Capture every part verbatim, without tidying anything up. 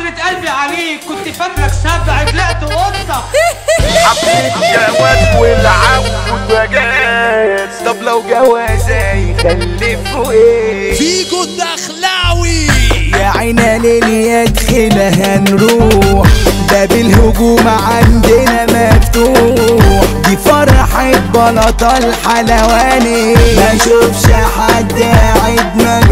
حسرة قلبي عليك، كنت فاكرك سبع طلعت قطة. حبيت جواز والعود وجاز، طب لو جوازة يخلفوا ايه؟ فيجو الدخلاوي يا عينا ليل يدخل هنروح، باب الهجوم عندنا مفتوح، دي فرحة بلطة الحلواني، ما اشوفش حد قاعد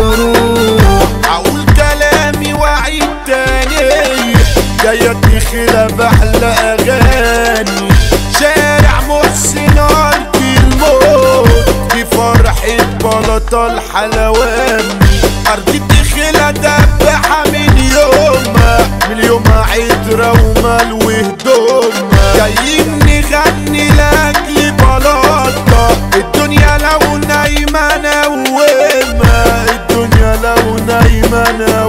مجروح. اقول كلامي واعيد تاني، جاية دخلة بحلى اغاني، شارع محسن ارض الموت، دي فرحة بلطة الحلواني، ارض الدخلة دبحة من يومها، من يومها عطرة ومال وهدومها، جايين نغني لاجل بلاطة، الدنيا لو نايمة نومها، الدنيا لو نايمة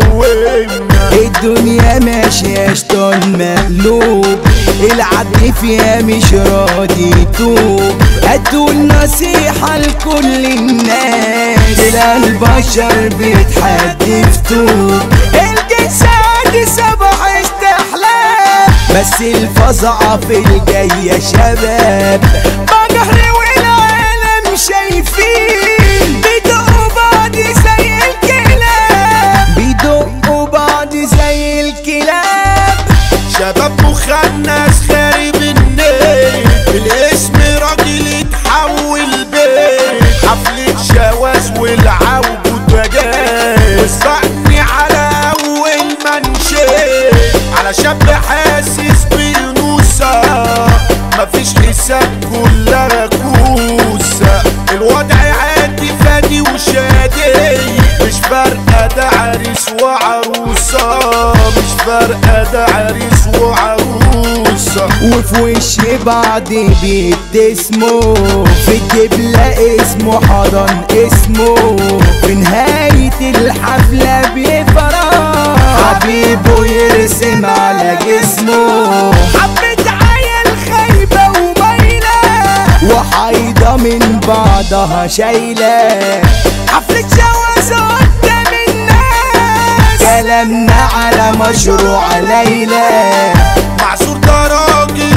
نومها، الدنيا ماشية شطان مقلوب، العدل فيها مش راضي يتوب، ادوا النصيحة لكل الناس، لا البشر بيتحدف طوب، الجساد صباح استحلام، بس الفظعة في الجاية شباب، بجهر والعالم شايفين، بيدقوا بعض زي الكلاب، بيدقوا بعض زي الكلاب، شباب مخنث خارب النيل، الاسم راجل يتحول بيت، حفلة جواز والعود وجاز، وصقني على اول منشيت، على شاب حاسس بالنوسة، مفيش حساب كلها كوسة، الوضع عادي فادي وشادي، مش فارقة ده عريس وعروسة، مش فارقة ده عريس وعروسة، وفي وش بعض بيبتسموا، في الدبلة اسمه حضن اسمه، في نهاية الحفلة بيفرح، حبيبه يرسم على جسمه، حبة عيال خايبة ومايلة، وحيضة من بعضها شايلة، حفلة جواز قدام الناس، كلامنا على مشروع ليلى، معصور ده راجل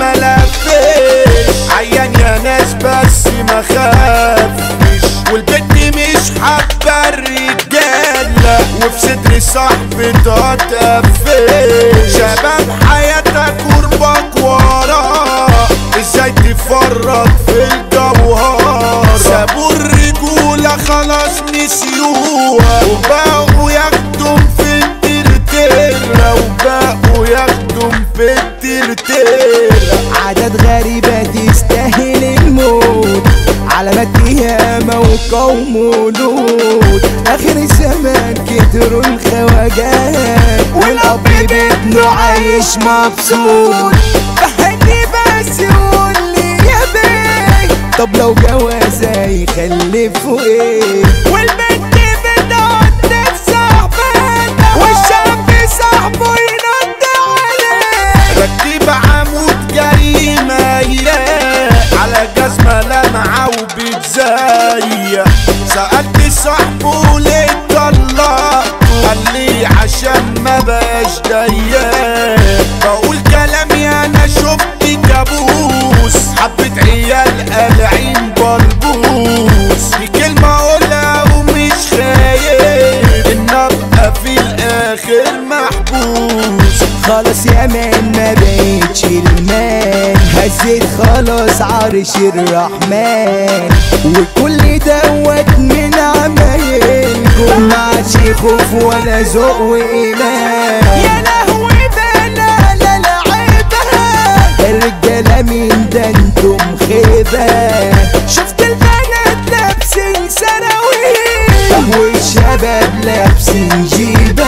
وملفش، عيان يا ناس بس ما خافش، والبنت مش حابة الرجالة، وفي صدر صاحبتها تقفش، شباب حياتك قربك وراه، ازاي تفرط في الجوهر، سابوا الرجولة خلاص نسيوها، وبقوا ياخدوا في الترتيرة، وبقوا ياخدوا في الترتيرة، عادات غريبة تستاهل الموت، علامات قيامة وقوم ولود، آخر الزمان كتروا الخواجات، والأب بابنه عايش مبسوط، فهدي بس قولي يا بيه، طب لو جوازة يخلفوا ايه؟ والبنت بتقعد في صاحبتها، والشاب صاحبه ينط عليه، ركب عمود جريمة يلاق، على جزمة لمعة وبتزيق، سألت صاحبه ليه طلقته، قال لي عشان ما بقاش ضيق، بقول كلامي انا شفت كابوس، حبة عيال قالعين بلبوس، دي كلمة اقولها ومش خايف ان ابقى في الاخر محبوس، خلاص يا مان ما بقتش المان، هزيت خلاص عرش الرحمن، وكل دوت من عمايلكم، ما عادش خوف ولا ذوق وايمان، يا لهوي بلا لا لعبها، الرجاله مين ده انتم خيبه، شفت البنات لابسين سراويل، والشباب لابسين جيبه،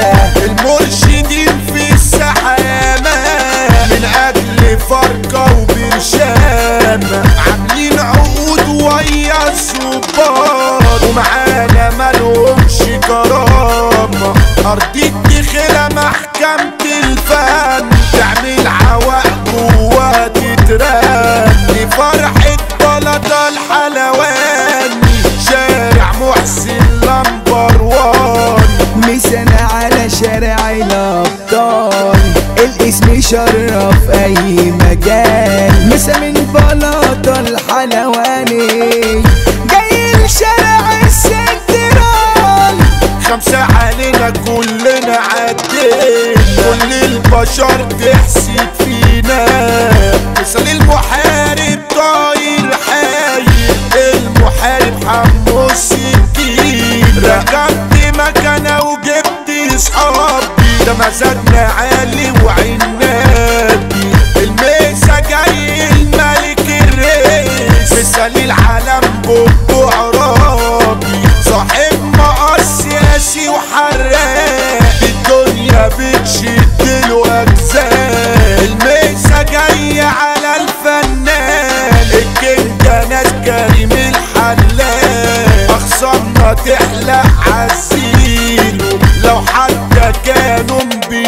المرشدين في السحامة من أجل فرقة وبرشامة، عاملين عقود ويا الظباط، ومعانا مالهمش كرامة، أرض الدخلة محكمة الفن، تعمل عواق جوا تترن، فرحة بلطة الحلواني، شارع محسن لمبر وان، على شارع الابطال، الاسم شرف اي مجال. مسا من بلاطة الحلواني جاي لشارع السنترال. خمسة علينا كلنا عدين، كل البشر تحسد فينا. مثال المحارب طاير حي، المحارب حمو السكين. ركبت مكانه وجبت صحابي، ده مزاجنا عالي وعنابي. الميسا جاي الملك الرئيس، مثال العالم بوبو عرابي. صاحب مقص سياسي وحراق، الدنيا بتشد له اجزاء. الميسا جاي على الفنان الكينج ناس كريم الحلاق. اخصامنا تحلق عالزيرو لو حتى كانوا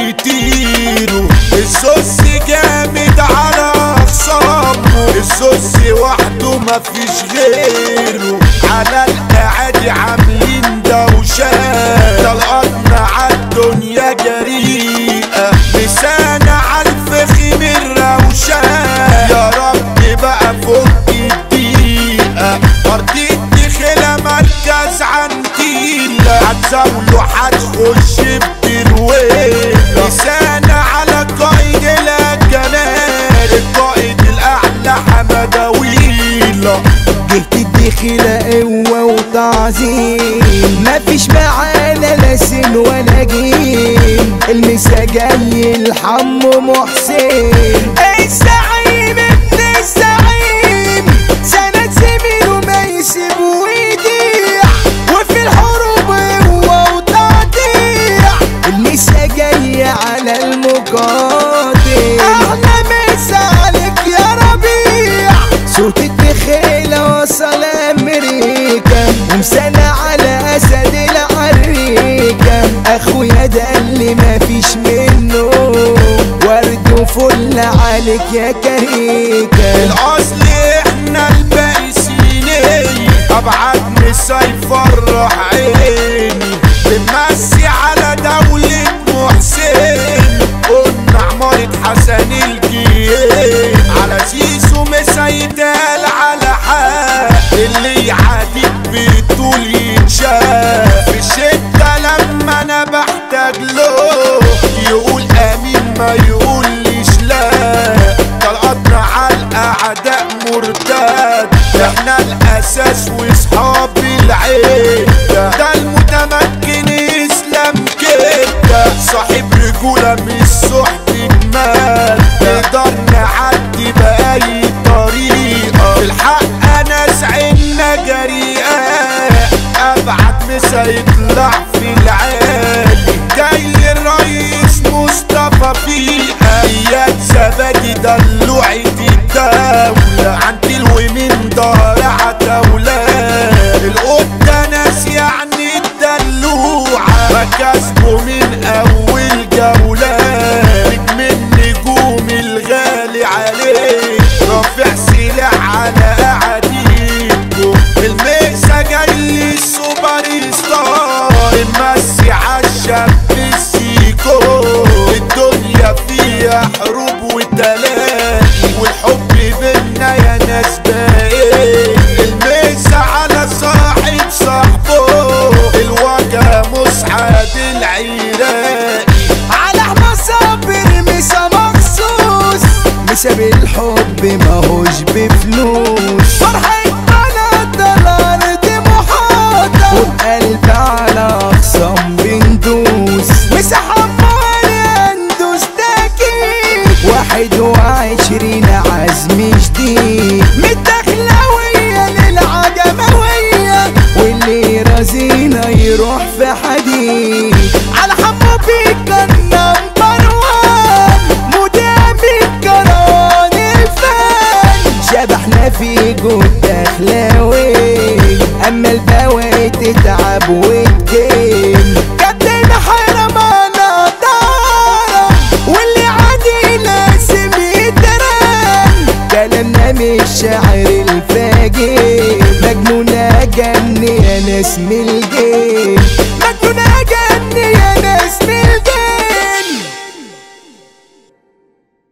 بيطيروا. السوس جامد على اخصامه، السوس وحده مفيش غيره. على الاعادي عاملين دوشة، طلقاتنا عالدنيا جريئة. لسانا عالفخم الروشة، يا رب بقى فك الدقيقة. ارضي الدخلة مركز عنتيلة، هتزاوله هتخش بترويلة. لسانا على قائد الجنات، القائد الاعلى حمداويلة. جهة الدخلة قوة وتعظيم، مفيش معانا لا سن ولا جيم. المسا جاي الحمو محسن الزعيم ابن الزعيم. سند زميله ما يسيب ويضيع، وفي الحروب قوة وتقطيع. المسا جاي على المقاتل، احلى مسا عليك يا ربيع. صوت الدخيلة وصل امريكا، ومسانا على اسد العريكة. اخويا ده اللي مفيش منه، ورد وفل عليك يا كريكة. الاصل احنا الباقيسيني، ابعد مسا يفرح عيني. بنمسي على دولة محسن، قلنا عمارة حسن الجيل. على سيسو مسا يتقال على حق، اللي يعاديك بطول يتشاف. في الشدة لما انا بحتاج له، يقول امين ما يقوليش لا. طلقاتنا عالاعداء مرتد، احنا الاساس واصحاب العين. ده المتمكن اسلام كده، صاحب رجولة مش صحبة مال. نقدر نعدي بأي طريقة، في الحق ناس عنا جريئة. ابعد مسا يطلع في العالي، جاي الرئيس مصطفى فيها. اياد زبادي دلوعة الدولة، عندي الومين دار عتاولة. القطة ناس يعني الدلوعة، فكسبوا من اول جولة. نجم النجوم الغالي عليه، رافع سلاح على اعاديكم. الميسا جاي السوبر ستار، المسي عالشاب السيكو. الدنيا فيها حروب وتلاقي، والحب بينا يا ناس باقي. الميسا على صاحب صاحبه، الوجه مسعد العراقي. على احمد صابر مسا مخصوص، مسا بالحب ماهوش بفلوس. فرحة بلد الارض محاطة، وبقلب على اخصام بندوس. مسا حمار اندوس تاكيد، واحد وعشرين عزم جديد. متدخلاوية للعجموية، واللي رازينا يروح في حديد. على حمو بيكا النمبر وان، مدام الكران الفان. شبحنا في جود دخلاوي، اما البواقي تتعب وتجيم. كابتن حرمانة دارة، واللي عادي لازم يتران. كلامنا مش شاعر الفاجر، مجنونة جني انا اسم الجيل.